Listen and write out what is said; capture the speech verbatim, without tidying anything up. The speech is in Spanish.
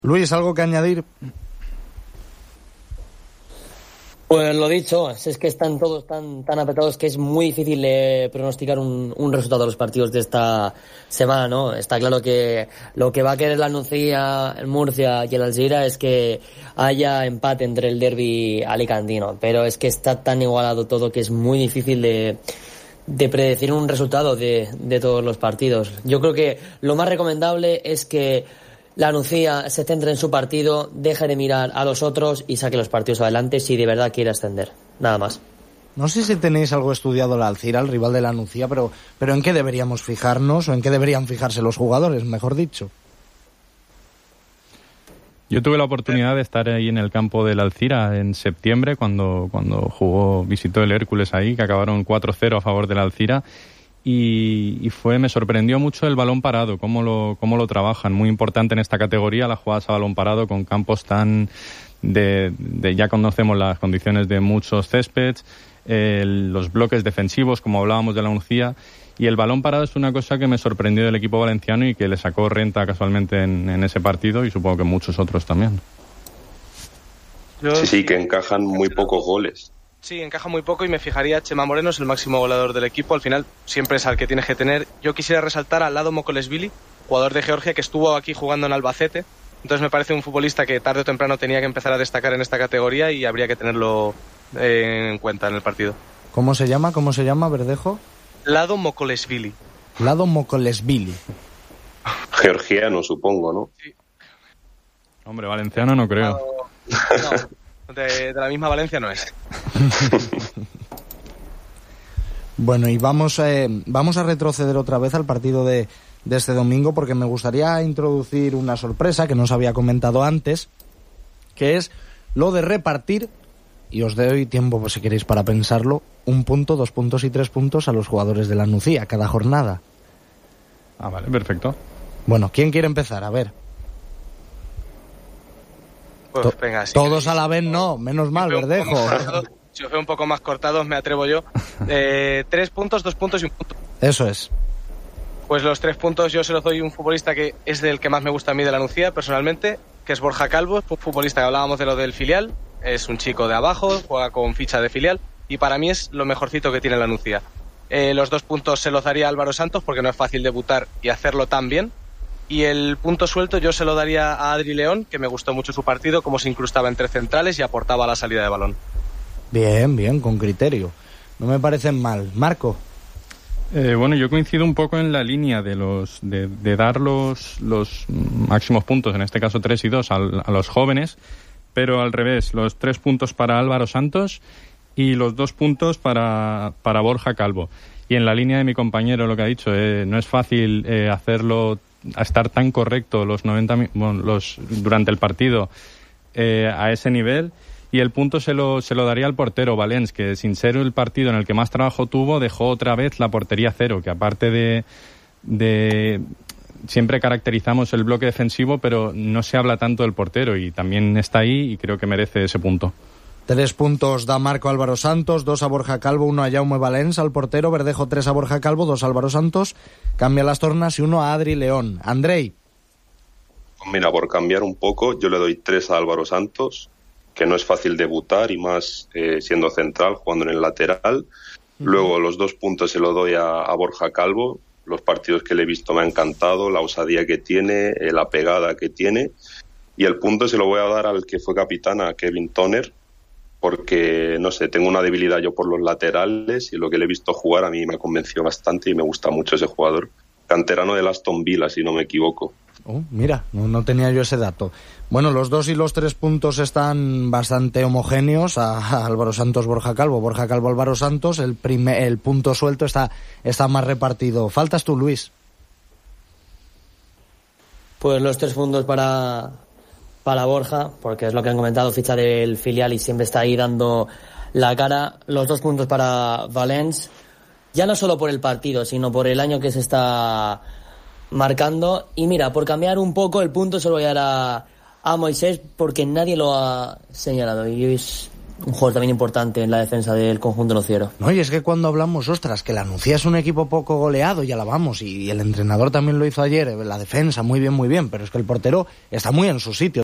Luis, ¿algo que añadir? Pues lo dicho, es que están todos tan tan apretados que es muy difícil eh, pronosticar un, un resultado de los partidos de esta semana, ¿no? Está claro que lo que va a querer la Nucía, el Murcia y el Alzira es que haya empate entre el derbi alicantino, pero es que está tan igualado todo que es muy difícil de, de predecir un resultado de, de todos los partidos. Yo creo que lo más recomendable es que la Nucía se centre en su partido, deje de mirar a los otros y saque los partidos adelante si de verdad quiere ascender. Nada más. No sé si tenéis algo estudiado la Alzira, el rival de la Nucía, pero, pero ¿en qué deberíamos fijarnos o en qué deberían fijarse los jugadores, mejor dicho? Yo tuve la oportunidad de estar ahí en el campo del Alzira en septiembre, cuando, cuando jugó, visitó el Hércules ahí, que acabaron cuatro cero a favor del Alzira. Y, y fue, me sorprendió mucho el balón parado, cómo lo, cómo lo trabajan. Muy importante en esta categoría las jugadas a balón parado con campos tan de, de ya conocemos las condiciones de muchos céspedes, eh, los bloques defensivos, como hablábamos de la Nucía, y el balón parado es una cosa que me sorprendió del equipo valenciano y que le sacó renta casualmente en, en ese partido y supongo que muchos otros también. Sí, sí, que encajan muy pocos goles. Sí, encaja muy poco y me fijaría, Chema Moreno es el máximo goleador del equipo, al final siempre es al que tienes que tener. Yo quisiera resaltar al Lado Mokolesvili, jugador de Georgia que estuvo aquí jugando en Albacete, entonces me parece un futbolista que tarde o temprano tenía que empezar a destacar en esta categoría y habría que tenerlo eh, en cuenta en el partido. ¿Cómo se llama? ¿Cómo se llama, Verdejo? Lado Mokolesvili. Lado Mokolesvili. Georgiano, supongo, ¿no? Sí. Hombre, valenciano no creo. No. De, de la misma Valencia no es. Bueno, y vamos, eh, vamos a retroceder otra vez al partido de, de este domingo, porque me gustaría introducir una sorpresa que no os había comentado antes, que es lo de repartir, y os doy tiempo pues, si queréis para pensarlo, un punto, dos puntos y tres puntos a los jugadores de la Nucía cada jornada. Ah, vale, perfecto. Bueno, ¿quién quiere empezar? A ver. Pues, To- venga, sí, todos sí, a la sí, vez sí, no, menos mal, Verdejo. Si os veo un poco más cortados, me atrevo yo. Eh, tres puntos, dos puntos y un punto. Eso es. Pues los tres puntos yo se los doy a un futbolista que es del que más me gusta a mí de la Nucía, personalmente, que es Borja Calvo, un futbolista que hablábamos de lo del filial, es un chico de abajo, juega con ficha de filial, y para mí es lo mejorcito que tiene la Nucía. Eh, los dos puntos se los daría a Álvaro Santos, porque no es fácil debutar y hacerlo tan bien. Y el punto suelto yo se lo daría a Adri León, que me gustó mucho su partido, cómo se incrustaba entre centrales y aportaba a la salida de balón. Bien, bien, con criterio. No me parecen mal. Marco. Eh, bueno, yo coincido un poco en la línea de los de, de dar los, los máximos puntos, en este caso tres y dos, a, a los jóvenes, pero al revés, los tres puntos para Álvaro Santos y los dos puntos para, para Borja Calvo. Y en la línea de mi compañero, lo que ha dicho, eh, no es fácil eh, hacerlo, a estar tan correcto los noventa bueno, los durante el partido eh, a ese nivel. Y el punto se lo, se lo daría al portero Valens, que sin ser el partido en el que más trabajo tuvo, dejó otra vez la portería cero, que aparte de, de siempre caracterizamos el bloque defensivo, pero no se habla tanto del portero, y también está ahí y creo que merece ese punto. Tres puntos da Marco Álvaro Santos, dos a Borja Calvo, uno a Jaume Valens, al portero Verdejo, tres a Borja Calvo, dos a Álvaro Santos, cambia las tornas y uno a Adri León. Andrei. Mira, por cambiar un poco, yo le doy tres a Álvaro Santos, que no es fácil debutar y más eh, siendo central, jugando en el lateral. Uh-huh. Luego los dos puntos se los doy a, a Borja Calvo. Los partidos que le he visto me ha encantado, la osadía que tiene, eh, la pegada que tiene. Y el punto se lo voy a dar al que fue capitán, a Kevin Toner, porque, no sé, tengo una debilidad yo por los laterales y lo que le he visto jugar a mí me ha convencido bastante y me gusta mucho ese jugador. Canterano del Aston Villa, si no me equivoco. Oh, mira, no, no tenía yo ese dato. Bueno, los dos y los tres puntos están bastante homogéneos a, a Álvaro Santos, Borja Calvo. Borja Calvo, Álvaro Santos, el, primer, el punto suelto está, está más repartido. Faltas tú, Luis. Pues los tres puntos para, para Borja, porque es lo que han comentado, ficha del filial y siempre está ahí dando la cara. Los dos puntos para Valens, ya no solo por el partido, sino por el año que se está marcando. Y mira, por cambiar un poco el punto se lo voy a dar a, a Moisés, porque nadie lo ha señalado y es un jugador también importante en la defensa del conjunto nociero. No, y es que cuando hablamos, ostras, que la Nucía es un equipo poco goleado, ya la vamos, y el entrenador también lo hizo ayer, la defensa, muy bien, muy bien, pero es que el portero está muy en su sitio.